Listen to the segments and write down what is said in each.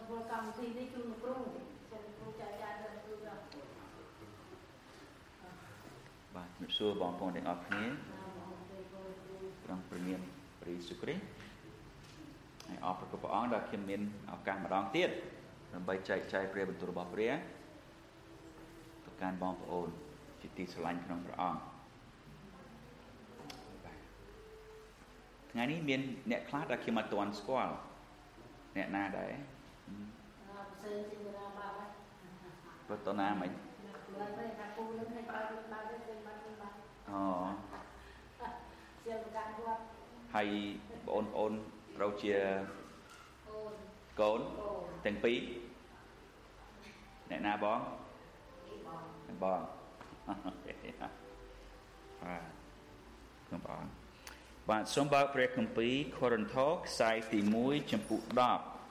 បាទជំរាបសួរបងប្អូនទាំងអស់គ្នាក្នុងព្រះនាមព្រះយេស៊ូវគ្រីស្ទហើយអរព្រគុណព្រះអង្គដែលខ្ញុំមានឱកាសម្ដងទៀតដើម្បីចែកចាយព្រះបន្ទូលរបស់ព្រះទៅកាន់បងប្អូនជាទីស្រឡាញ់ក្នុងព្រះអង្គថ្ងៃនេះមានអ្នកខ្លះដែលខ្ញុំអត់ទាន់ស្គាល់អ្នកណាដែរប្រតណាមិញហើយបងប្អូនត្រូវជាកូនទាំងពីរអ្នកណាបងបងខ្ញុំបងបាទសូមបើកព្រះគម្ពីរកូរិនថូសខ្សែទី1ចំពុក10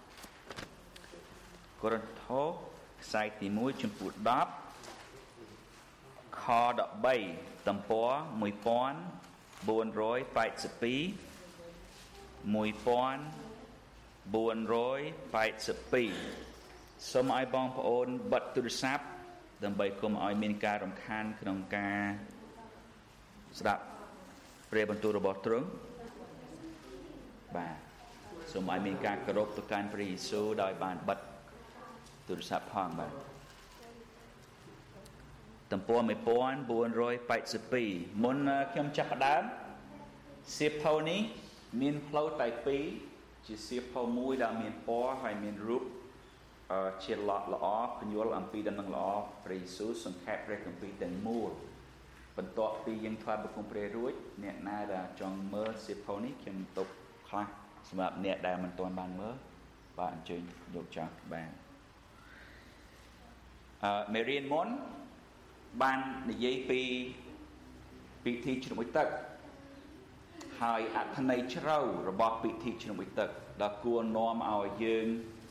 កូរិនថូសខ្សែទី1ចំពុក10ខ13ទំព័រ1482 សូមឲ្យបងប្អូនបិទទូរស័ព្ទដើម្បីកុំឲ្យមានការរំខានក្នុងការស្ដាប់ព្រះបន្ទូលរបស់ទ្រង់បាទសូមឲ្យមានការគោរពទៅកាន់ព្រះយេស៊ូវដោយបានបិទទូរស័ព្ទផងបាទទំព័រ1482មុនខ្ញុំចាប់ផ្ដើមសៀវភៅនេះមានផ្លូវតែពីរជាសៀវភៅមួយដែលមានពណ៌ហើយមានរូបជាល្អពន្យល់អំពីដំណឹងល្អព្រះយេស៊ូវសង្ខេបព្រះគម្ពីរទាំងមូលបន្ទាប់ពីយើងថ្វាយបង្គំព្រះរួចអ្នកណាដែលចង់មើលសៀវភៅនេះខ្ញុំទុកខ្លះសម្រាប់អ្នកដែលមិនទាន់បានមើលបាទអញ្ជើញយកចោលបាទមេរៀនមុនបាននិយាយពីពិធីជ្រមុជទឹកហើយអត្ថន័យជ្រៅរបស់ពិធីជ្រមុជទឹកដែលគួរនាំឲ្យយើង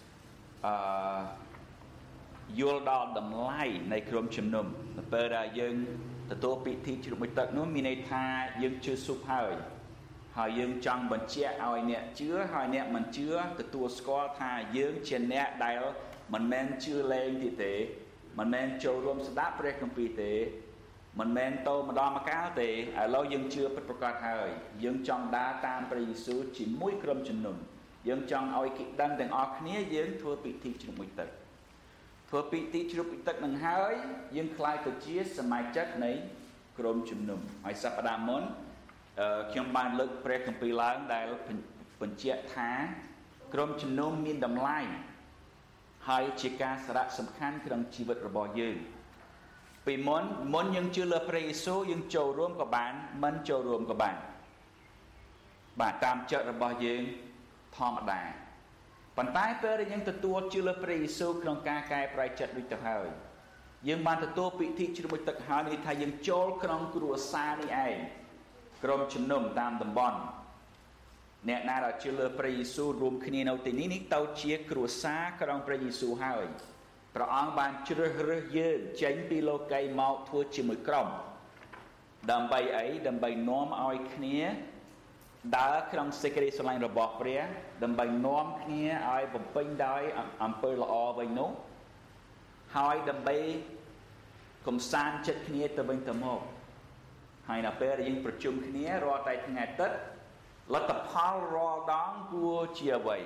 យល់ដល់តម្លៃនៃក្រុមជំនុំនៅពេលដែលយើងទទួលពិធីជ្រមុជទឹកនោះមានន័យថាយើងជឿស៊ុបហើយយើងចង់បញ្ជាក់ឲ្យអ្នកជឿហើយអ្នកមិនជឿទទួលស្គាល់ថាយើងជាអ្នកដែលមិនមែនជឿលែងទៀតទេមិនមែនចូលរួមស្ដាប់ព្រះគម្ពីរទេមិនមែនទៅម្ដងម្កាលទេឥឡូវយើងជឿពិតប្រាកដហើយយើងចង់ដើរតាមព្រះយេស៊ូវជាមួយក្រុមជំនុំយើងចង់ឲ្យគេដឹងទាំងអស់គ្នាយើងធ្វើពិធីជ្រមុជទឹកធ្វើពិធីជ្រមុជទឹកនឹងហើយយើងក្លាយទៅជាសមាជិកនៃក្រុមជំនុំហើយសប្តាហ៍មុនខ្ញុំបានលើកព្រះគម្ពីរឡើងដែលបញ្ជាក់ថាក្រុមជំនុំមានតម្លៃហើយជាការសារៈសំខាន់ក្នុងជីវិតរបស់យើងពីមុនយើងជឿលើព្រះយេស៊ូវយើងចូលរួមក៏បានមិនចូលរួមក៏បានបាទតាមចិត្តរបស់យើងធម្មតាប៉ុន្តែពេលដែលយើងទទួលជឿលើព្រះយេស៊ូវក្នុងការកែប្រែចិត្តដូចទៅហើយយើងបានទទួលពិធីជ្រមុជទឹកហើយនេះថាយើងចូលក្នុងគ្រួសារនេះឯងក្រុមជំនុំតាមតំបន់អ្នកណាដែលជឿលើព្រះយេស៊ូវរួមគ្នានៅទីនេះទៅជាគ្រួសារក្នុងព្រះយេស៊ូវហើយព្រះអង្គបានជ្រើសរើសយើងចេញពីលោកីយ៍មកធ្វើជាមួយក្រុមដើម្បីអីដើម្បីនាំឲ្យគ្នាដើរក្នុងសេចក្តីស្រឡាញ់របស់ព្រះដើម្បីនាំគ្នាឲ្យបំពេញដោយអំពើល្អវិញនោះហើយដើម្បីកំសាន្តចិត្តគ្នាទៅវិញទៅមកហើយនៅពេលដែលយើងប្រជុំគ្នារាល់តែថ្ងៃអាទិត្យលទ្ធផលរាល់ដងគួរជាអ្វី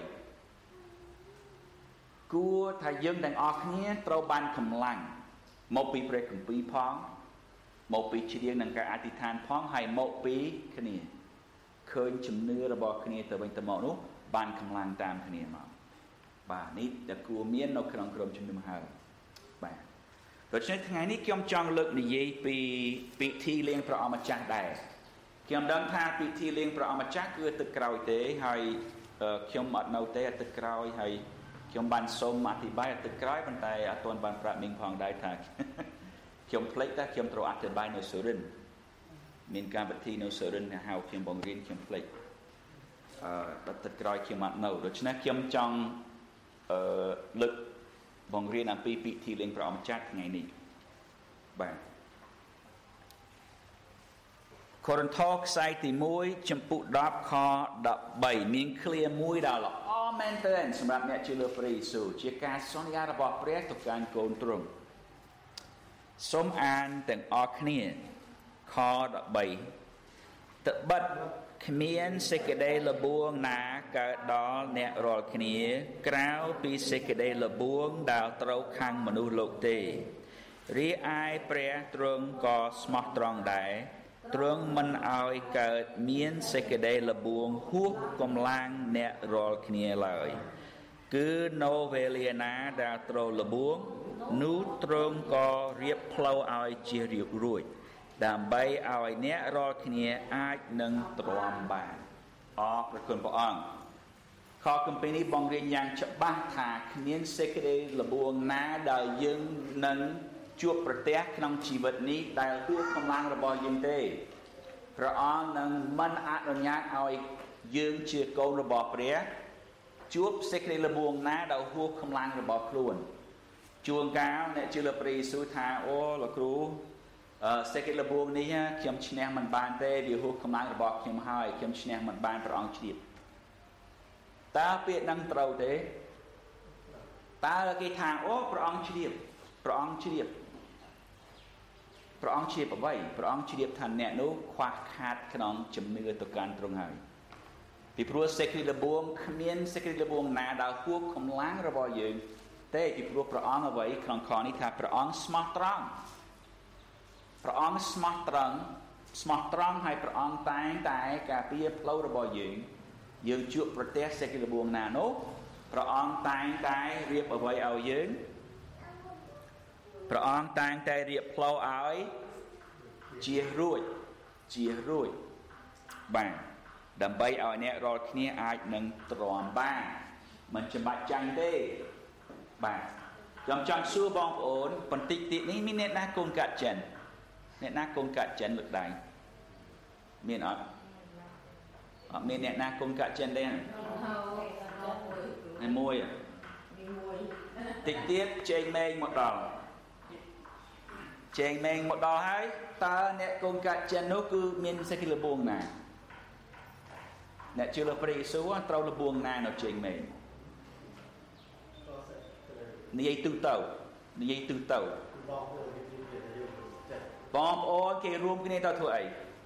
គួរថាយើងទាំងអស់គ្នាត្រូវបានកម្លាំងមកពីព្រះគម្ពីរផងមកពីច្រៀងនិងការអធិដ្ឋានផងហើយមកពីគ្នាឃើញជំនឿរបស់គ្នាទៅវិញទៅមកនោះបានកម្លាំងតាមគ្នាមកបាទនេះដែលគួរមាននៅក្នុងក្រុមជំនុំហើយបាទដូច្នេះថ្ងៃនេះខ្ញុំចង់លើកនិយាយពីពិធីលៀងព្រះអម្ចាស់ដែរខ្ញុំដឹងថាពិធីលៀងព្រះអម្ចាស់គឺទឹកក្រោយទេហើយខ្ញុំអត់នៅទេទឹកក្រោយហើយខ្ញុំបានសូមអធិប្បាយទឹកក្រោយប៉ុន្តែអត់ទាន់បានប្រាប់មីងផងដែរថាខ្ញុំភ្លេចតែខ្ញុំត្រូវអធិប្បាយនៅសុរិន្ទមានការពិធីនៅសុរិន្ទហៅខ្ញុំបង្រៀនខ្ញុំភ្លេចដល់ទឹកក្រោយខ្ញុំអត់នៅដូច្នេះខ្ញុំចង់លើកបង្រៀនអំពីពិធីលៀងព្រះអម្ចាស់ថ្ងៃនេះបាទកូរិនថូសខ្សែទី1ចំពុក10ខ13មានឃ្លាមួយដល់ល្អមែនទែនសម្រាប់អ្នកជឿលើព្រះយេស៊ូវជាការសន្យារបស់ព្រះទៅកាន់កូនទ្រង់សូមអានទាំងអស់គ្នាខ13ត្បិតគ្មានសេចក្តីល្បួងណាកើតដល់អ្នករាល់គ្នាក្រៅពីសេចក្តីល្បួងដែលត្រូវខាងមនុស្សលោកទេរីឯព្រះទ្រង់ក៏ស្មោះត្រង់ដែរទ្រង់មិនឲ្យកើតមានសេចក្តីល្បួងហួសកម្លាំងអ្នករាល់គ្នាឡើយគឺនៅវេលាណាដែលត្រូវល្បួងនោះទ្រង់ក៏រៀបផ្លូវឲ្យជារៀបរួចដើម្បីឲ្យអ្នករាល់គ្នាអាចនឹងទ្រាំបានអរព្រគុណព្រះអង្គខគម្ពីរនេះបង្រៀនយ៉ាងច្បាស់ថាគ្មានសេចក្តីល្បួងណាដែលយើងនឹងជួបប្រទះក្នុងជីវិតនេះដែលហួសកម្លាំងរបស់យើងទេព្រះអង្គនឹងមិនអនុញ្ញាតឲ្យយើងជាកូនរបស់ព្រះជួបសេចក្តីល្បួងណាដែលហួសកម្លាំងរបស់ខ្លួនជួនកាលអ្នកជឿលើព្រះយេស៊ូវថាអូលោកគ្រូសេចក្តីល្បួងនេះខ្ញុំឈ្នះមិនបានទេវាហួសកម្លាំងរបស់ខ្ញុំហើយខ្ញុំឈ្នះមិនបានព្រះអង្គជ្រាបតើពាក្យហ្នឹងត្រូវទេតើគេថាអូព្រះអង្គជ្រាបព្រះអង្គជ្រាបព្រះអង្គជ្រាបអ្វីព្រះអង្គជ្រាបថាអ្នកនោះខ្វះខាតក្នុងជំនឿទៅកាន់ទ្រង់ហើយពីព្រោះសេចក្តីល្បួងគ្មានសេចក្តីល្បួងណាដែលហួសកម្លាំងរបស់យើងទេពីព្រោះព្រះអង្គអ្វីក្នុងខនេះថាព្រះអង្គស្មោះត្រង់ព្រះអង្គស្មោះត្រង់ហើយព្រះអង្គតែងតែការពារផ្លូវរបស់យើងជួបប្រទះសេចក្តីល្បួងណានោះព្រះអង្គតែងតែរៀបអ្វីឲ្យយើងព្រះអង្គតែងតែរៀបផ្លូវឲ្យជៀសរួចបានដើម្បីឲ្យអ្នករាល់គ្នាអាចនឹងទ្រាំបានមិនចាំបាច់ចាញ់ទេបាទខ្ញុំចង់សួរបងប្អូនបន្តិចទៀតនេះមានអ្នកណាកូនកាត់ចិនអ្នកណាកូនកាត់ចិនលើកដៃមានអត់មានអ្នកណាកូនកាត់ចិនទេមួយតិចទៀតជេងម៉េងមកដល់ហើយតើអ្នកកូនកាត់ចិននោះគឺមានសេចក្តីល្បួងណាអ្នកជឿលើព្រះយេស៊ូវត្រូវល្បួងណានៅជេងម៉េងនិយាយទូទៅបងប្អូនគេរួមគ្នាទៅធ្វើអី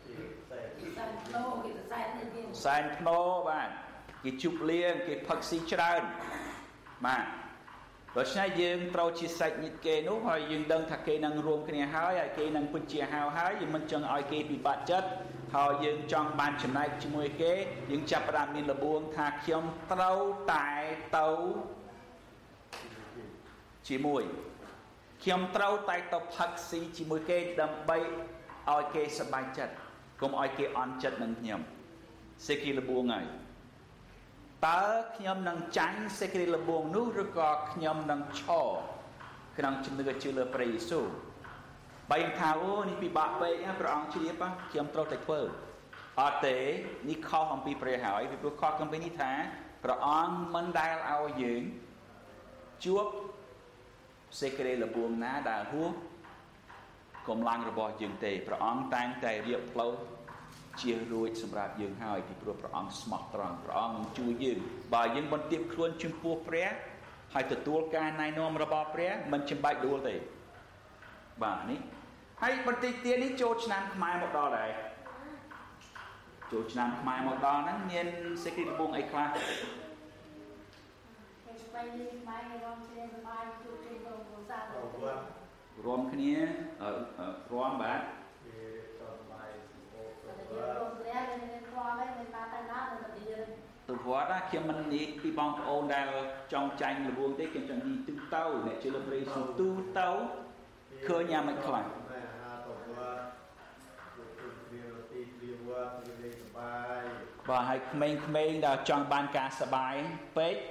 សែនភ្នោបាទគេជប់លៀងគេផឹកស៊ីច្រើនបាទដូច្នេះយើងត្រូវជាសាច់ញាតិគេនោះហើយយើងដឹងថាគេនឹងរួមគ្នាហើយគេនឹងពិតជាហៅហើយយើងមិនចង់ឲ្យគេពិបាកចិត្តហើយយើងចង់បានចំណែកជាមួយគេយើងចាប់ផ្ដើមមានល្បួងថាខ្ញុំត្រូវតែទៅជាមួយខ្ញុំត្រូវតែទៅផឹកស៊ីជាមួយគេដើម្បីឲ្យគេសប្បាយចិត្តកុំឲ្យគេអន់ចិត្តនឹងខ្ញុំសេចក្តីល្បួងហើយតើខ្ញុំនឹងចាញ់សេចក្តីល្បួងនោះឬក៏ខ្ញុំនឹងឈរក្នុងជំនឿជឿលើព្រះយេស៊ូវបើថាអូនេះពិបាកពេកព្រះអង្គជ្រាបខ្ញុំត្រូវតែធ្វើអត់ទេនេះខុសអំពីព្រះហើយពីព្រោះខុសអំពីនេះថាព្រះអង្គមិនដែលឲ្យយើងជួបសេចក្តីល្បួងណាដែលហួសកម្លាំងរបស់យើងទេព្រះអង្គតែងតែរៀបផ្លូវជារួចសម្រាប់យើងហើយពីព្រោះព្រះអង្គស្មោះត្រង់ព្រះអង្គនឹងជួយយើងបើយើងបន្ទាបខ្លួនចំពោះព្រះហើយទទួលការណែនាំរបស់ព្រះមិនចាំបាច់ដួលទេបាទនេះហើយបន្តិចទៀតនេះចូលឆ្នាំខ្មែរមកដល់ដែរចូលឆ្នាំខ្មែរមកដល់ហ្នឹងមានសេចក្តីល្បួងអីខ្លះរួមគ្នារួមបាទទៅវត្តខ្ញុំមិននិយាយពីបងប្អូនដែលចង់ចាញ់ល្បួងទេខ្ញុំចង់និយាយទូទៅអ្នកជឿលើព្រះយេស៊ូវទូទៅឃើញយ៉ាងម៉េចខ្លះបើឲ្យក្មេងៗដែលចង់បានការសប្បាយពេក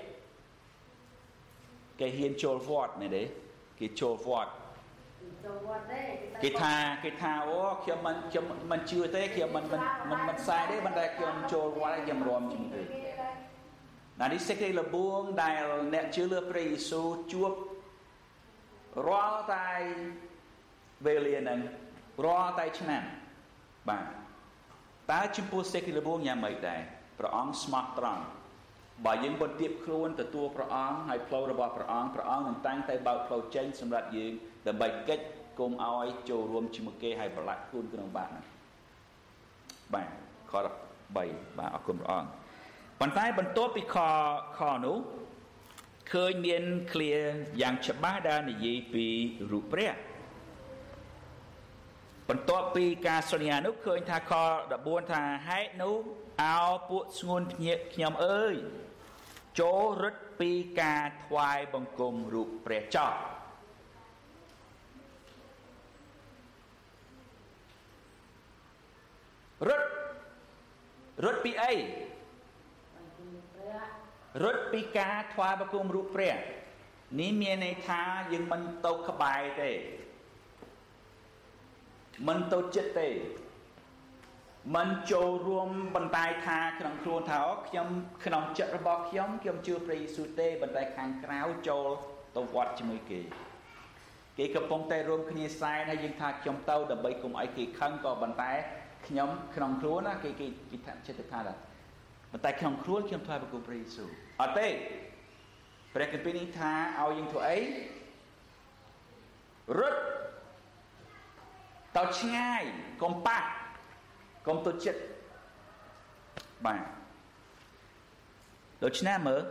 គេហ៊ានចូលវត្តមែនទេគេចូលវត្តគេថាអូខ្ញុំមិនជឿទេខ្ញុំមិនខ្សែទេប៉ុន្តែខ្ញុំចូលវត្តខ្ញុំរំជាមួយទេនេះសេចក្តីល្បួងដែលអ្នកជឿលើព្រះយេស៊ូវជួបរាល់តែវេលាហ្នឹងរាល់តែឆ្នាំបាទតើចំពោះសេចក្តីល្បួងយ៉ាងម៉េចដែរព្រះអង្គស្មោះត្រង់បើយើងបន្ទាបខ្លួនទទួលព្រះអង្គហើយផ្លូវរបស់ព្រះអង្គនឹងតាំងតែបើកផ្លូវចេញសម្រាប់យើងដើម្បីកិច្ចគុំឲ្យចូលរួមជាមួយគេហើយប្រឡាក់ខ្លួនក្នុងបាបហ្នឹងបាទខ13បាទអរគុណព្រះអង្គប៉ុន្តែបន្ទាប់ពីខនោះឃើញមានឃ្លាយ៉ាងច្បាស់ដែលនិយាយពីរូបព្រះបន្ទាប់ពីការសន្យានោះឃើញថាខ14ថាហេតុនោះអោពួកស្ងួនភ្ញាក់ខ្ញុំអើយចូលរត់ពីការថ្វាយបង្គំរូបព្រះចោលរត់ពីអីរត់ពីការថ្វាយបង្គំរូបព្រះនេះមានន័យថាយើងមិនទៅក្បែរទេមិនទៅចិត្តទេមិនចូលរួមបន្តែថាក្នុងខ្លួនថាខ្ញុំក្នុងចិត្តរបស់ខ្ញុំជឿព្រះយេស៊ូវទេបន្តែខាងក្រៅចូលទៅវត្តជាមួយគេកំពុងតែរួមគ្នាសែនហើយយើងថាខ្ញុំទៅដើម្បីកុំឲ្យគេខឹងក៏បន្តែខ្ញុំក្នុងខ្លួនណាគេថាចិត្តថាបន្តែក្នុងខ្លួនខ្ញុំថ្វាយបង្គំព្រះយេស៊ូវអត់ទេព្រះគម្ពីរនេះថាឲ្យយើងធ្វើអីរត់ទៅឆ្ងាយកុំប៉ះកុំទៅចិត្តបាទដូច្នេះមើល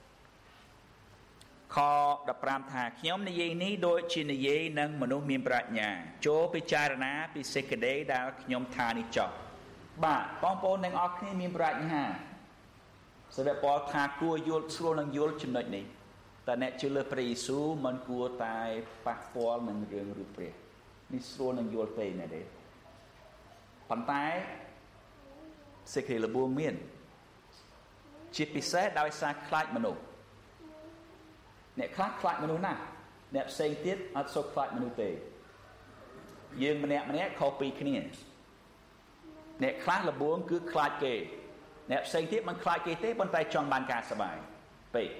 ខ15ថាខ្ញុំនិយាយនេះដូចជានិយាយនឹងមនុស្សមានប្រាជ្ញាចូលពិចារណាពីសេចក្តីដែលខ្ញុំថានេះចុះបាទបងប្អូនទាំងអស់គ្នាមានប្រាជ្ញាសម្រាប់ពលថាគួរយល់ស្រួលនឹងយល់ចំណុចនេះតែអ្នកជឿលើព្រះយេស៊ូវមិនគួរតែប៉ះពាល់នឹងរឿងរូបព្រះនេះស្រួលនឹងយល់ទេមែនទេប៉ុន្តែសេចក្តីល្បួងមានជាពិសេសដោយសារខ្លាចមនុស្សអ្នកខ្លះខ្លាចមនុស្សណាស់អ្នកផ្សេងទៀតអត់សូវខ្លាចមនុស្សទេយើងម្នាក់ខុសពីគ្នាអ្នកខ្លះល្បួងគឺខ្លាចគេអ្នកផ្សេងទៀតមិនខ្លាចគេទេប៉ុន្តែចង់បានការសប្បាយពេក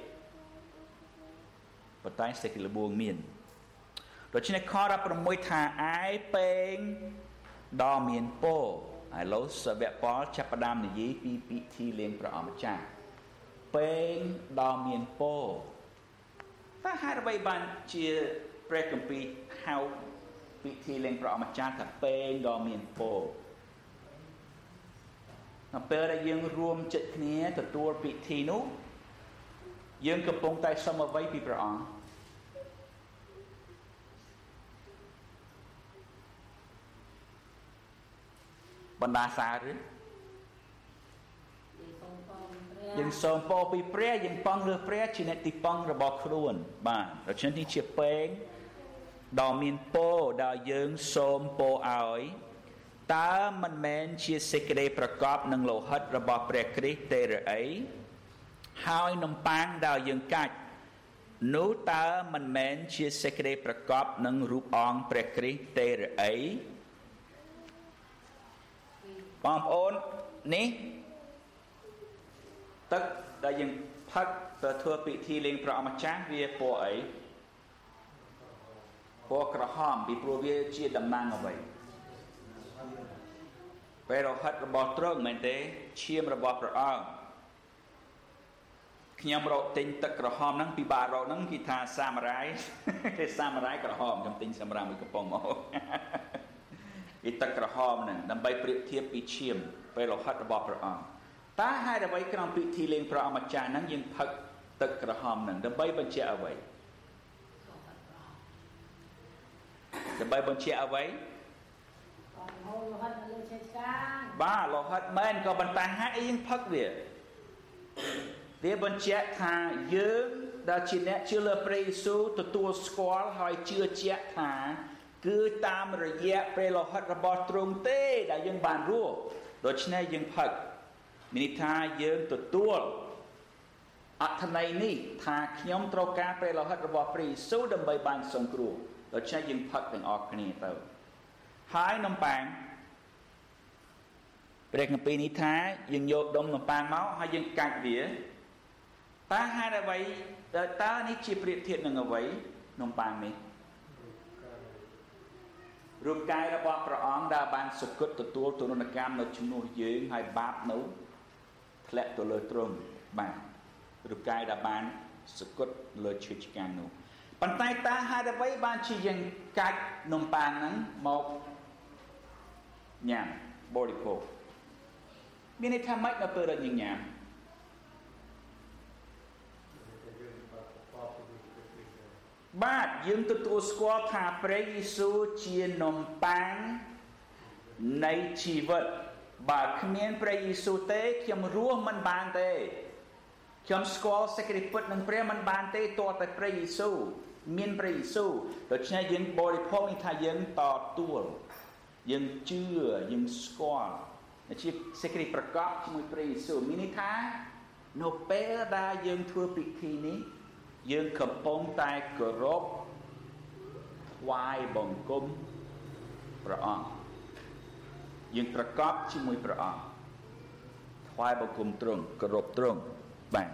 ប៉ុន្តែសេចក្តីល្បួងមានដូច្នេះខ16ថាឯពេងដ៏មានពរឥឡូវសាវកប៉ុលចាប់ផ្ដើមនិយាយពីពិធីលេងព្រះអម្ចាស់ពេងដ៏មានពរតើហេតុអ្វីបានជាព្រះគម្ពីរហៅពិធីលេងព្រះអម្ចាស់ថាពេងដ៏មានពរនៅពេលដែលយើងរួមចិត្តគ្នាទទួលពិធីនោះយើងកំពុងតែសុំអ្វីពីព្រះអង្គបណ្ដាសាឬយើងសូមពរពីព្រះយើងប៉ង់លើព្រះជាអ្នកទីប៉ង់របស់ខ្លួនបាទដូច្នេះនេះជាពេងដ៏មានពរដែលយើងសូមពរឲ្យតើមិនមែនជាសេចក្តីប្រកបនឹងលោហិតរបស់ព្រះគ្រីស្ទទេឬអីហើយនំប៉័ងដែលយើងកាច់នោះតើមិនមែនជាសេចក្តីប្រកបនឹងរូបអង្គព្រះគ្រីស្ទទេឬអីបងប្អូននេះទឹកដែលយើងផឹកទៅធ្វើពិធីលេងព្រះអម្ចាស់វាពណ៌អីពណ៌ក្រហមពីព្រោះវាជាតំណាងអ្វីពេលរហិតរបស់ទ្រង់មែនទេឈាមរបស់ព្រះអង្គខ្ញុំរកទិញទឹកក្រហមហ្នឹងពីបារោហ្នឹងគេថាសាមរាយគេសាមរាយក្រហមខ្ញុំទិញសម្រាប់មួយកំប៉ុងមកពីទឹកក្រហមហ្នឹងដើម្បីប្រៀបធៀបពីឈាមពេលរហិតរបស់ព្រះអង្គតើហេតុអ្វីក្នុងពិធីលេងព្រះអម្ចាស់ហ្នឹងយើងផឹកទឹកក្រហមហ្នឹងដើម្បីបញ្ជាក់អ្វីបាទលោហិតមែនក៏ប៉ុន្តែហេតុអីយើងផឹកវាបញ្ជាក់ថាយើងដែលជាអ្នកជឿលើព្រះយេស៊ូវទទួលស្គាល់ហើយជឿជាក់ថាគឺតាមរយៈព្រះលោហិតរបស់ទ្រង់ទេដែលយើងបានរស់ដូច្នេះយើងផឹកមានន័យថាយើងទទួលអត្ថន័យនេះថាខ្ញុំត្រូវការព្រះលោហិតរបស់ព្រះយេស៊ូវដើម្បីបានសង្គ្រោះដូច្នេះយើងផឹកទាំងអស់គ្នាទៅហើយនំប៉័ងព្រះគម្ពីរនេះថាយើងយកដុំនំប៉័ងមកហើយយើងកាច់វាតើហេតុអ្វីតើនេះជាប្រៀបធៀបនឹងអ្វីនំប៉័ងនេះរូបកាយរបស់ព្រះអង្គដែលបានសគត់ទទួលទរណកម្មនៅជំនួសយើងហើយបាបនោះធ្លាក់ទៅលើទ្រង់បាទរូបកាយដែលបានសគត់លើឈើឆ្កាងនោះប៉ុន្តែតើហេតុអ្វីបានជាយើងកាច់នំប៉័ងហ្នឹងមកញ៉ាំបរិភោគមានន័យថាម៉េចនៅពេលដែលយើងញ៉ាំបាទយើងទទួលស្គាល់ថាព្រះយេស៊ូវជានំប៉័ងនៃជីវិតបើគ្មានព្រះយេស៊ូវទេខ្ញុំរស់មិនបានទេខ្ញុំស្គាល់សេចក្តីពិតនឹងព្រះមិនបានទេតើតែព្រះយេស៊ូវមានព្រះយេស៊ូវដូច្នេះយើងបរិភោគនេះថាយើងតទួលយើងជឿយើងស្គាល់ជាសេចក្តីប្រកបជាមួយព្រះយេស៊ូវមានន័យថានៅពេលដែលយើងធ្វើពិធីនេះយើងកំពុងតែគោរពថ្វាយបង្គំព្រះអង្គយើងប្រកបជាមួយព្រះអង្គថ្វាយបង្គំទ្រង់គោរពទ្រង់បាទ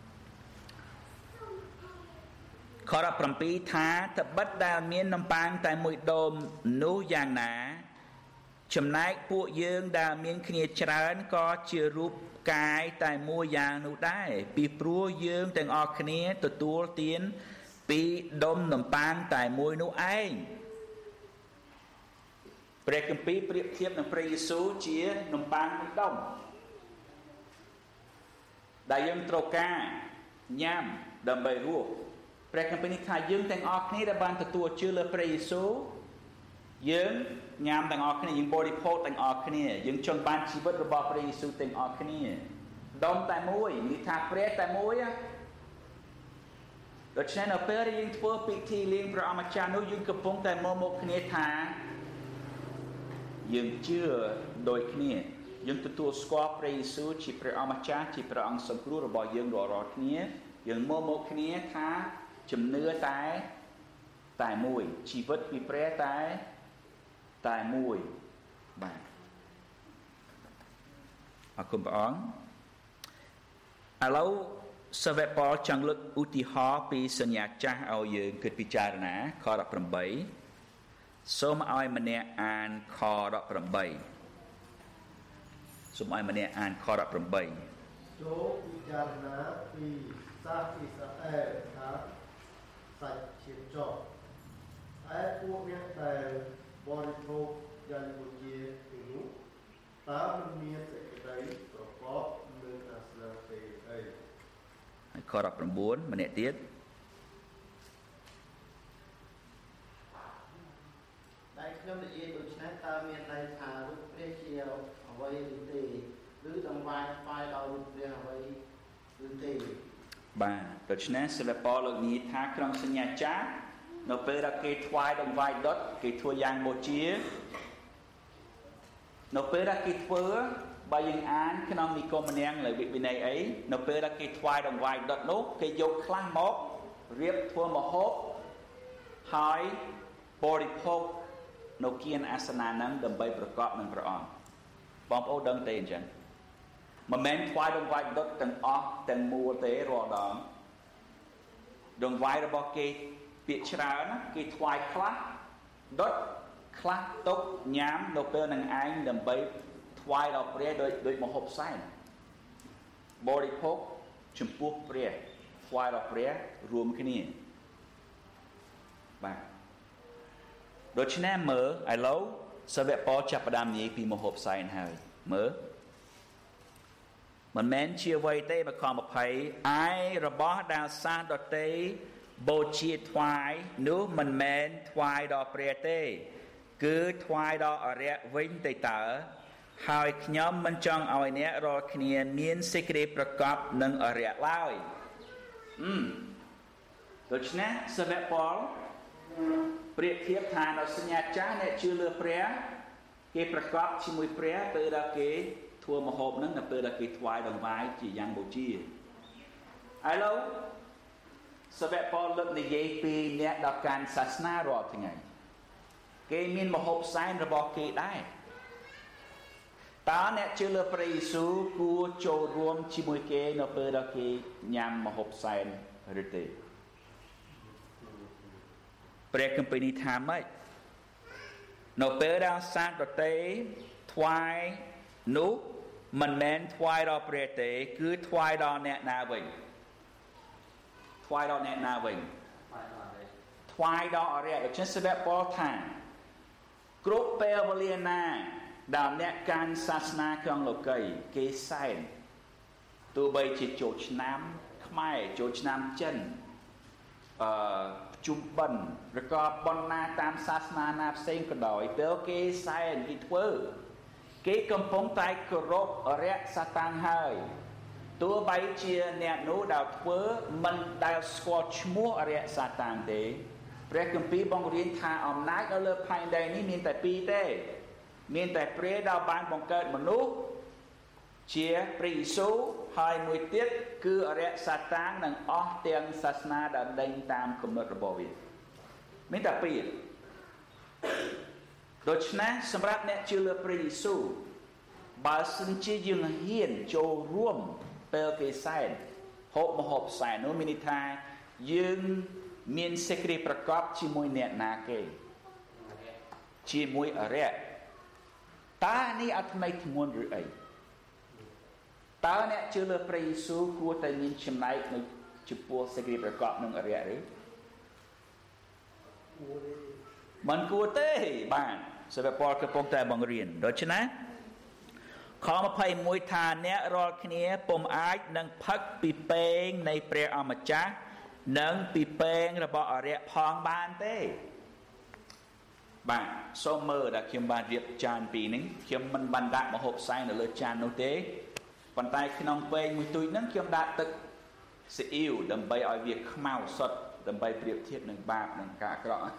ខ17ថាត្បិតដែលមាននំប៉័ងតែមួយដុំនោះយ៉ាងណាចំណែកពួកយើងដែលមានគ្នាច្រើនក៏ជារូបកាយតែមួយយ៉ាងនោះដែរពីព្រោះយើងទាំងអស់គ្នាទទួលទានពីដុំនំប៉័ងតែមួយនោះឯងព្រះគម្ពីរប្រៀបធៀបនឹងព្រះយេស៊ូវជានំប៉័ងមួយដុំដែលយើងត្រូវការញ៉ាំដើម្បីរស់ព្រះគម្ពីរនេះថាយើងទាំងអស់គ្នាដែលបានទទួលជឿលើព្រះយេស៊ូវយើងញ៉ាំទាំងអស់គ្នាយើងបរិភោគទាំងអស់គ្នាយើងចង់បានជីវិតរបស់ព្រះយេស៊ូវទាំងអស់គ្នាដុំតែមួយនេះថាព្រះតែមួយដូច្នេះនៅពេលដែលយើងធ្វើពិធីលៀងព្រះអម្ចាស់នោះយើងកំពុងតែមកគ្នាថាយើងជឿដូចគ្នាយើងទទួលស្គាល់ព្រះយេស៊ូវជាព្រះអម្ចាស់ជាព្រះអង្គសង្គ្រោះរបស់យើងរាល់គ្នាយើងមកគ្នាថាជំនឿតែមួយជីវិតពីព្រះតែមួយបាទអរគុណព្រះអង្គឥឡូវសាវកប៉ូលចង់លើកឧទាហរណ៍ពីសញ្ញាចាស់ឲ្យយើងគិតពិចារណាខ18សូមឲ្យម្នាក់អានខ18សូមឲ្យម្នាក់អានខ18 ចូលពិចារណាពីសាសអ៊ីស្រាអែលថាសាច់ជាតិចុះឯពួកអ្នកដែលបរិភោគយ៉ាងបុជាទីនោះតើមិនមានសេចក្តីប្រកបនឹងអាស្នាទេអីហើយខ19ម្នាក់ទៀតដែលខ្ញុំនិយាយដូច្នេះតើមានន័យថារូបព្រះជាអ្វីឬទេឬដង្វាយថ្វាយដល់រូបព្រះអ្វីឬទេបាទដូច្នេះសិលប៉ូលលើកនេះថាក្នុងសញ្ញាចាស់នៅពេលដែលគេថ្វាយដង្វាយដុតគេធ្វើយ៉ាងបូជានៅពេលដែលគេធ្វើបើយើងអានក្នុងនិគមនាងលើវិន័យអីនៅពេលដែលគេថ្វាយដង្វាយដុតនោះគេយកខ្លះមករៀបធ្វើម្ហូបហើយបរិភោគនៅគៀនអាសនៈហ្នឹងដើម្បីប្រកបនឹងព្រះអង្គបងប្អូនដឹងទេអញ្ចឹងមិនមែនថ្វាយដង្វាយដុតទាំងអស់ទាំងមូលទេរាល់ដងដង្វាយរបស់គេពាក្យច្រើនគេថ្វាយខ្លះដុតខ្លះទុកញ៉ាំនៅពេលនឹងឯងដើម្បីថ្វាយដល់ព្រះដោយមហូបសែនបរិភោគចំពោះព្រះថ្វាយដល់ព្រះរួមគ្នាបាទដូច្នេះមើលឥឡូវសាវកប៉ូលចាប់ផ្ដើមនិយាយពីមហូបសែនហើយមើលមិនមែនជាអ្វីទេបខំ20ឯរបស់ដែលសាសដតីបូជាថ្វាយនោះមិនមែនថ្វាយដល់ព្រះទេគឺថ្វាយដល់អរិយវិញទៅតើហើយខ្ញុំមិនចង់ឲ្យអ្នករាល់គ្នាមានសេចក្តីប្រកបនឹងអរិយឡើយដូច្នេះសាវកប៉ូលប្រៀបធៀបថានៅសញ្ញាចាស់អ្នកជឿលើព្រះគេប្រកបជាមួយព្រះពេលដែលគេធ្វើម្ហូបហ្នឹងនៅពេលដែលគេថ្វាយដង្វាយជាយ៉ាងបូជាឥឡូវសាវកប៉ូលលើកនិយាយពីអ្នកដល់ការសាសនារាល់ថ្ងៃគេមានម្ហូបសែនរបស់គេដែរតើអ្នកជឿលើព្រះយេស៊ូវគួរចូលរួមជាមួយគេនៅពេលដែលគេញ៉ាំម្ហូបសែនឬទេព្រះគម្ពីរនេះថាម៉េចនៅពេលដែលសាសដតេថ្វាយនោះមិនមែនថ្វាយដល់ព្រះទេគឺថ្វាយដល់អ្នកណាវិញថ្វាយដល់អ្នកណាវិញថ្វាយដល់អរិយដូច្នេះសាវកពលថាគ្រប់ពេលវេលាណាដែលអ្នកកាន់សាសនាក្នុងលោកីគេសែនទោះបីជាចូលឆ្នាំខ្មែរចូលឆ្នាំចិនជុំបិណ្ឌឬក៏បណ្ណាតាមសាសនាណាផ្សេងក៏ដោយពេលគេសែនគេធ្វើគេកំពុងតែគោរពអរិយសតាំងហើយទោះបីជាអ្នកនោះដែលធ្វើមិនដែលស្គាល់ឈ្មោះអរិយសតាំងទេព្រះគម្ពីរបង្រៀនថាអំណាចនៅលើផែនដីនេះមានតែពីរទេមានតែព្រះដែលបានបង្កើតមនុស្សជាព្រះយេស៊ូវហើយមួយទៀតគឺអរិយសតាំងនិងអស់ទាំងសាសនាដែលដេញតាមគំនិតរបស់វាមានតែពីរដូច្នេះសម្រាប់អ្នកជឿលើព្រះយេស៊ូវបើសិនជាយើងហ៊ានចូលរួមពេលគេសែនហូបម្ហូបសែននោះមានន័យថាយើងមានសេចក្តីប្រកបជាមួយអ្នកណាគេជាមួយអរិយតើនេះអត់ថ្មីធ្ងន់ឬអីតើអ្នកជឿលើព្រះយេស៊ូវគួរតែមានចំណែកនៅចំពោះសេចក្តីប្រកបនឹងអរិយឬមិនគួរទេបាទសាវកពលកំពុងតែបង្រៀនដូច្នេះខ21ថាអ្នករាល់គ្នាពុំអាចនឹងផឹកពីពែងនៃព្រះអម្ចាស់និងពីពែងរបស់អរិយផងបានទេបាទសូមមើលដែលខ្ញុំបានរៀបចានពីនេះខ្ញុំមិនបានដាក់ម្ហូបសែននៅលើចាននោះទេប៉ុន្តែក្នុងពែងមួយទូចហ្នឹងខ្ញុំដាក់ទឹកស៊ីអ៊ីវដើម្បីឲ្យវាខ្មៅសុទ្ធដើម្បីប្រៀបធៀបនឹងបាបនិងការអាក្រក់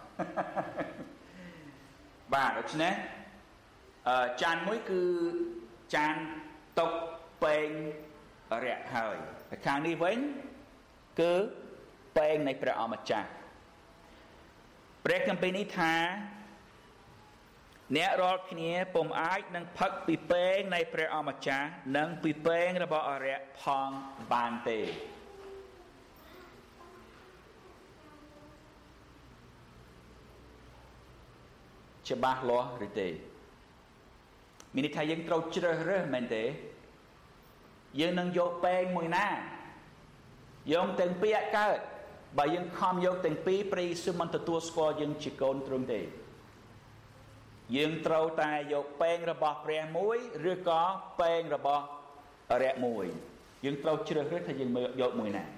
បាទដូច្នេះចានមួយគឺចានតុកពែងអរិយហើយខាងនេះវិញគឺពែងនៃព្រះអម្ចាស់ព្រះគម្ពីរនេះថាអ្នករាល់គ្នាពុំអាចនឹងផឹកពីពែងនៃព្រះអម្ចាស់និងពីពែងរបស់អរិយផងបានទេច្បាស់លាស់ឬទេមានន័យថាយើងត្រូវជ្រើសរើសមែនទេយើងនឹងយកពែងមួយណាយកទាំងពីរអត់កើតបើយើងខំយកទាំងពីរព្រះយេស៊ូវមិនទទួលស្គាល់យើងជាកូនទ្រង់ទេយើងត្រូវតែយកពែងរបស់ព្រះមួយឬក៏ពែងរបស់អរិយមួយយើងត្រូវជ្រើសរើសថាយើងយកមួយណា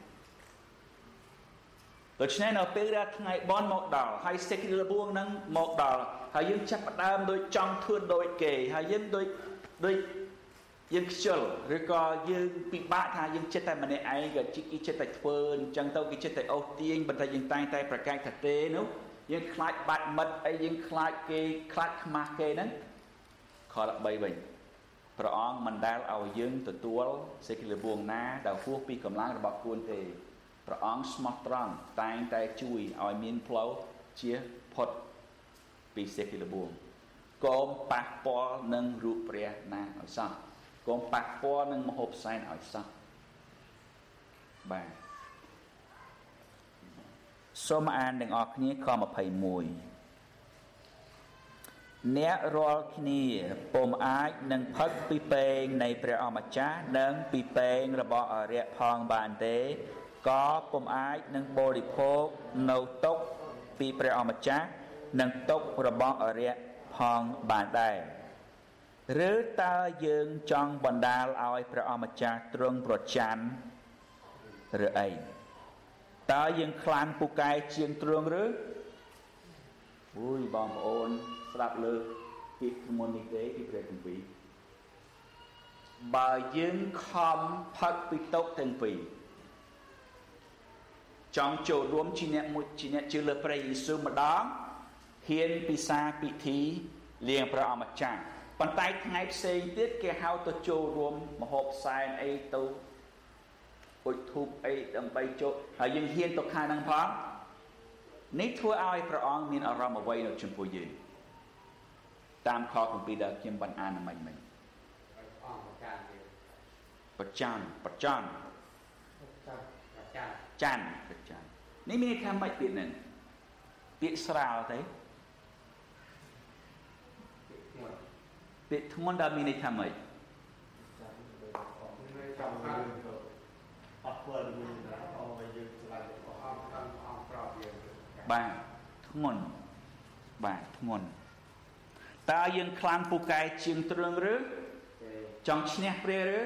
ដូច្នេះនៅពេលដែលថ្ងៃបន់មកដល់ហើយសេចក្តីល្បួងនឹងមកដល់ហើយយើងចាប់ផ្ដើមដូចចង់ធ្វើដូចគេហើយយើងដូចយើងខ្ជិលឬក៏យើងពិបាកថាយើងចិត្តតែម្នាក់ឯងក៏គេចិត្តតែធ្វើអញ្ចឹងទៅគេចិត្តតែអូសទាញប៉ុន្តែយើងតែងតែប្រកែកថាទេនោះយើងខ្លាចបាត់មិត្តអីយើងខ្លាចគេខ្លាចខ្មាស់គេហ្នឹងខ13វិញព្រះអង្គមិនដែលឲ្យយើងទទួលសេចក្តីល្បួងណាដែលហួសពីកម្លាំងរបស់ខ្លួនទេព្រះអង្គស្មោះត្រង់តែងតែជួយឲ្យមានផ្លូវជាផុតពីសេចក្តីល្បួងកុំប៉ះពាល់នឹងរូបព្រះណាឲ្យសោះកុំប៉ះពាល់នឹងម្ហូបសែនឲ្យសោះបាទសូមអានទាំងអស់គ្នាខ21អ្នករាល់គ្នាពុំអាចនឹងផឹកពីពែងនៃព្រះអម្ចាស់និងពីពែងរបស់អរិយផងបានទេក៏ពុំអាចនឹងបរិភោគនៅតុពីព្រះអម្ចាស់និងតុរបស់អរិយផងបានដែរឬតើយើងចង់បណ្ដាលឲ្យព្រះអម្ចាស់ទ្រង់ប្រច័ណ្ឌឬអីតើយើងខ្លាំងពូកែជាងទ្រង់ឬអូយបងប្អូនស្ដាប់លើពីមុននេះទេពីព្រះគម្ពីរបើយើងខំផឹកពីតុទាំងពីរចង់ចូលរួមជាអ្នកមួយជាអ្នកជឿលើព្រះយេស៊ូវម្ដងហ៊ានពិសាពិធីលៀងព្រះអម្ចាស់ប៉ុន្តែថ្ងៃផ្សេងទៀតគេហៅទៅចូលរួមមហូបសែនអីទៅអុជធូបអីដើម្បីចូលហើយយើងហ៊ានទៅខាងហ្នឹងផងនេះធ្វើឲ្យព្រះអង្គមានអារម្មណ៍អ្វីនៅចំពោះយើងតាមខគម្ពីរដែលខ្ញុំបានអានមិញប្រចាំនេះមានន័យថាម៉េចទៀតហ្នឹងពាក្យស្រាលទេពាក្យធ្ងន់ដែលមានន័យថាម៉េចបាទធ្ងន់បាទធ្ងន់តើយើងខ្លាំងពូកែជាងទ្រឹងឬចង់ឈ្នះព្រះឬ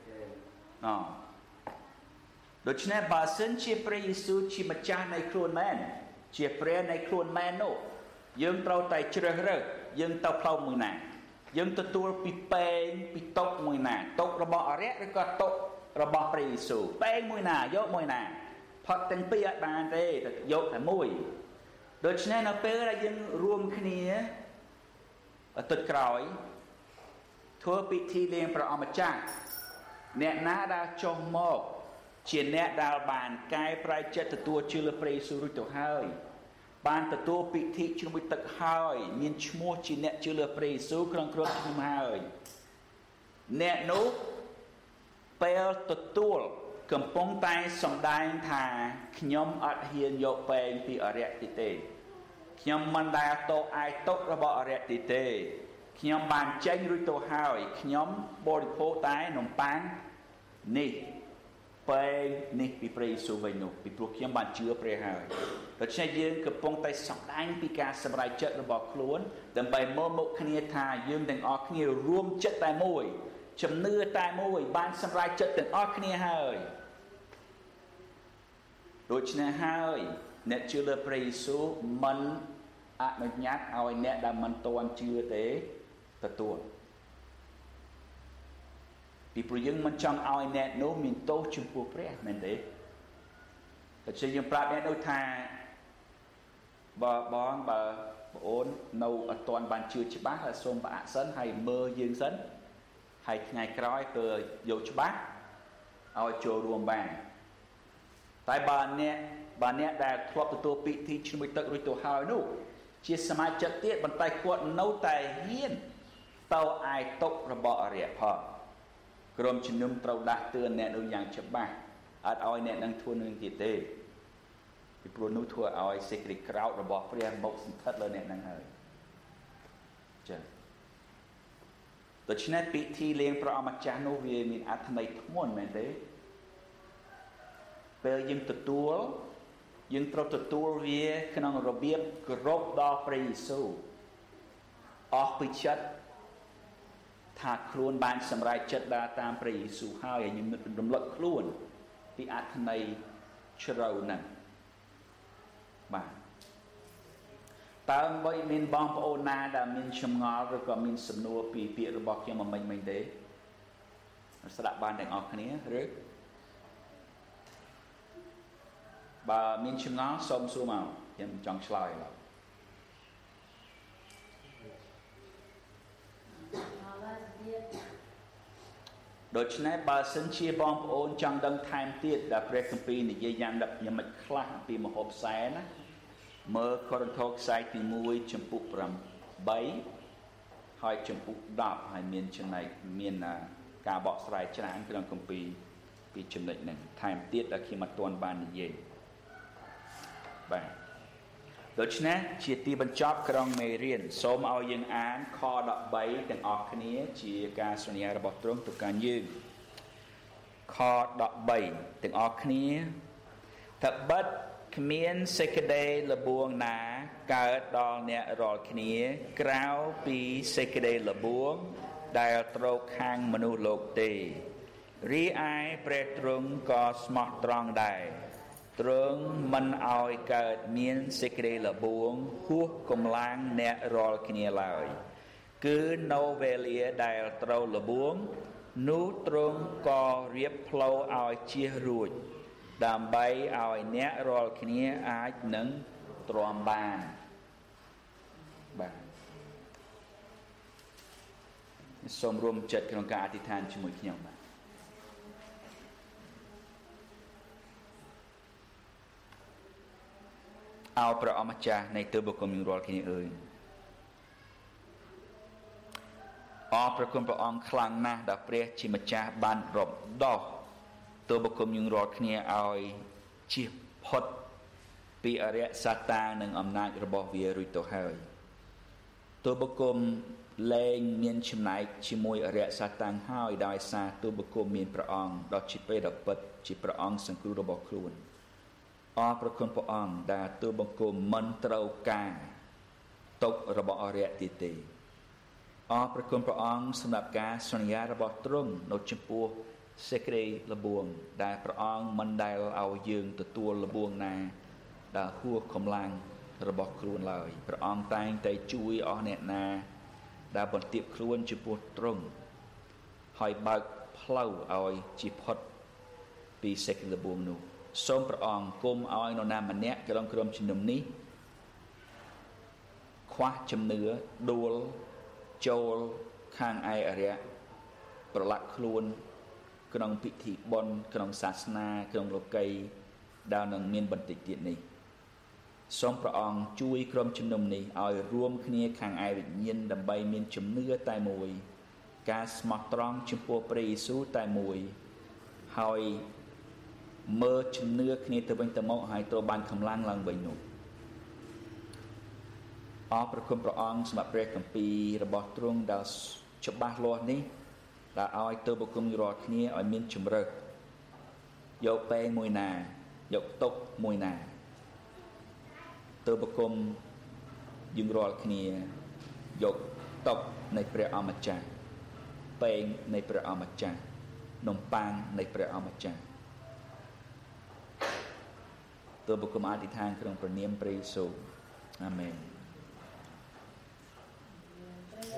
ដូច្នេះបើសិនជាព្រះយេស៊ូវជាម្ចាស់នៃខ្លួនមែនជាព្រះនៃខ្លួនមែននោះយើងត្រូវតែជ្រើសរើសយើងទៅផ្លូវមួយណាយើងទទួលពីពេងពីតុមួយណាតុរបស់អរិយឬក៏តុរបស់ព្រះយេស៊ូវពេងមួយណាយកមួយណាផុតទាំងពីរអត់បានទេយកតែមួយដូច្នេះនៅពេលដែលយើងរួមគ្នាទឹកក្រោយធ្វើពិធីលៀងព្រះអម្ចាស់អ្នកណាដែលចុះមកជាអ្នកដែលបានកែប្រែចិត្តទទួលជឿលើព្រះយេស៊ូវរួចទៅហើយបានទទួលពិធីជ្រមុជទឹកហើយមានឈ្មោះជាអ្នកជឿលើព្រះយេស៊ូវក្នុងគ្រប់ឈ្មោះហើយអ្នកនោះពេលទទួលកំពុងតែសម្ដែងថាខ្ញុំអត់ហ៊ានយកពេងពីអរិយទេខ្ញុំមិនដែលតោអាយតុរបស់អរិយទេខ្ញុំបានចេញរួចទៅហើយខ្ញុំបរិភោគតែនំប៉័ងនេះពេងនេះពីព្រះយេស៊ូវវិញនោះពីព្រោះខ្ញុំបានជឿព្រះហើយដូច្នេះយើងកំពុងតែសម្ដែងពីការសម្រេចចិត្តរបស់ខ្លួនដើម្បីមើលមុខគ្នាថាយើងទាំងអស់គ្នារួមចិត្តតែមួយជំនឿតែមួយបានសម្រេចចិត្តទាំងអស់គ្នាហើយដូច្នេះហើយអ្នកជឿលើព្រះយេស៊ូវមិនអនុញ្ញាតឲ្យអ្នកដែលមិនទាន់ជឿទេទទួលពីព្រោះយើងមិនចង់ឲ្យអ្នកនោះមានទោសចំពោះព្រះមែនទេតែជាយើងប្រាប់អ្នកនោះថាបើបងអូននៅអត់ទាន់បានជឿច្បាស់ហើយសូមប្រអាក់សិនហើយមើលយើងសិនហើយថ្ងៃក្រោយគឺយកច្បាស់ឲ្យចូលរួមបានតែបើអ្នកដែលធ្លាប់ទទួលពិធីជ្រមុជទឹករួចទៅហើយនោះជាសមាជិកទៀតបន្តែគាត់នៅតែហ៊ានទៅអាយតុរបស់អរិយផលក្រុមជំនុំត្រូវដាស់តឿនអ្នកនោះយ៉ាងច្បាស់អត់ឲ្យអ្នកនឹងធ្វើនឹងទៀតទេពីព្រោះនោះធ្វើឲ្យសេចក្តីក្រោធរបស់ព្រះមកសន្ធិដ្ឋលើអ្នកនឹងហើយចា៎ដូច្នេះពិធីលៀងព្រះអម្ចាស់នោះវាមានអត្ថន័យធ្ងន់មែនទេពេលយើងទទួលយើងត្រូវទទួលវាក្នុងរបៀបគោរពដល់ព្រះយេស៊ូវអស់ពីចិត្តថាខ្លួនបានសម្រេចចិត្តដើរតាមព្រះយេស៊ូវហើយយើងរំលឹកខ្លួនពីអត្ថន័យជ្រៅណាស់បាទតើបើមានបងប្អូនណាដែលមានចម្ងល់ឬក៏មានសំណួរពីពាក្យរបស់ខ្ញុំមិញទេស្ដាប់បានទាំងអស់គ្នាឬបើមានចម្ងល់សូមសួរមកខ្ញុំចង់ឆ្លើយឡើយដូច្នេះបើសិនជាបងប្អូនចង់ដឹងថែមទៀតដែលព្រះគម្ពីរនិយាយយ៉ាងយ៉ាងម៉េចខ្លះពីមហូបសែនណាមើលកូរិនថូសខ្សែទី1ចំពុក8ហើយចំពុក10ហើយមានចំណែកមានការបកស្រាយច្រើនក្នុងគម្ពីរពីចំណុចហ្នឹងថែមទៀតដែលខ្ញុំអត់ទាន់បាននិយាយបាទដូច្នេះជាទីបញ្ចប់ក្រុងមេរៀនសូមឲ្យយើងអានខ13ទាំងអស់គ្នាជាការសន្យារបស់ទ្រង់ទៅកាន់យើងខ13ទាំងអស់គ្នាត្បិតគ្មានសេចក្តីល្បួងណាកើតដល់អ្នករាល់គ្នាក្រៅពីសេចក្តីល្បួងដែលត្រូវខាងមនុស្សលោកទេរីឯព្រះទ្រង់ក៏ស្មោះត្រង់ដែរទ្រង់មិនឲ្យកើតមានសេចក្តីល្បួងហួសកម្លាំងអ្នករាល់គ្នាឡើយគឺនៅវេលាដែលត្រូវល្បួងនោះទ្រង់ក៏រៀបផ្លូវឲ្យជៀសរួចដើម្បីឲ្យអ្នករាល់គ្នាអាចនឹងទ្រាំបានបាទសូមរួមចិត្តក្នុងការអធិដ្ឋានជាមួយខ្ញុំបាទអោព្រះអម្ចាស់នៃទើបបង្គំយើងរាល់គ្នាអើយអរព្រះគុណព្រះអង្គខ្លាំងណាស់ដែលព្រះជាម្ចាស់បានរំដោះទើបបង្គំយើងរាល់គ្នាឲ្យជៀសផុតពីអរិយសាតានិងអំណាចរបស់វារួចទៅហើយទើបបង្គំលែងមានចំណែកជាមួយអរិយសាតាំងហើយដោយសារទូបុគ្គលមានព្រះអង្គដ៏ជាពេលដ៏ពិតជាព្រះអង្គសង្គ្រោះរបស់ខ្លួនអរព្រគុណព្រះអង្គដែលទូបង្គំមិនត្រូវការទុករបស់អរិយទៀតទេអរព្រគុណព្រះអង្គសម្រាប់ការសន្យារបស់ទ្រង់នៅចំពោះសេចក្តីល្បួងដែលព្រះអង្គមិនដែលឲ្យយើងទទួលល្បួងណាដែលហួសកម្លាំងរបស់ខ្លួនឡើយព្រះអង្គតែងតែជួយអស់អ្នកណាដែលបន្ទាបខ្លួនចំពោះទ្រង់ហើយបើកផ្លូវឲ្យជាផុតពីសេចក្តីល្បួងនោះសូមព្រះអង្គគុំឲ្យនរណាម្នាក់ក្នុងក្រុមជំនុំនេះខ្វះជំនឿដួលចូលខាងឯអរិយប្រឡាក់ខ្លួនក្នុងពិធីបុណ្យក្នុងសាសនាក្នុងលោកីដែលនឹងមានបន្តិចទៀតនេះសូមព្រះអង្គជួយក្រុមជំនុំនេះឲ្យរួមគ្នាខាងឯវិញ្ញាណដើម្បីមានជំនឿតែមួយការស្មោះត្រង់ចំពោះព្រះយេស៊ូវតែមួយហើយមើលជំនឿគ្នាទៅវិញទៅមកហើយត្រូវបានកម្លាំងឡើងវិញនោះអរព្រគុណព្រះអង្គសម្រាប់ព្រះគម្ពីររបស់ទ្រង់ដែលច្បាស់លាស់នេះដែលឲ្យទៅបុគ្គលរាល់គ្នាឲ្យមានជំរើសយកពេងមួយណាយកទុកមួយណាទៅបុគ្គលយើងរាល់គ្នាយកទុកនៃព្រះអម្ចាស់ពេងនៃព្រះអម្ចាស់នំប៉័ងនៃព្រះអម្ចាស់ទៅបុគ្គលអធិដ្ឋានក្នុងព្រះនាមព្រះយេស៊ូវអាមែន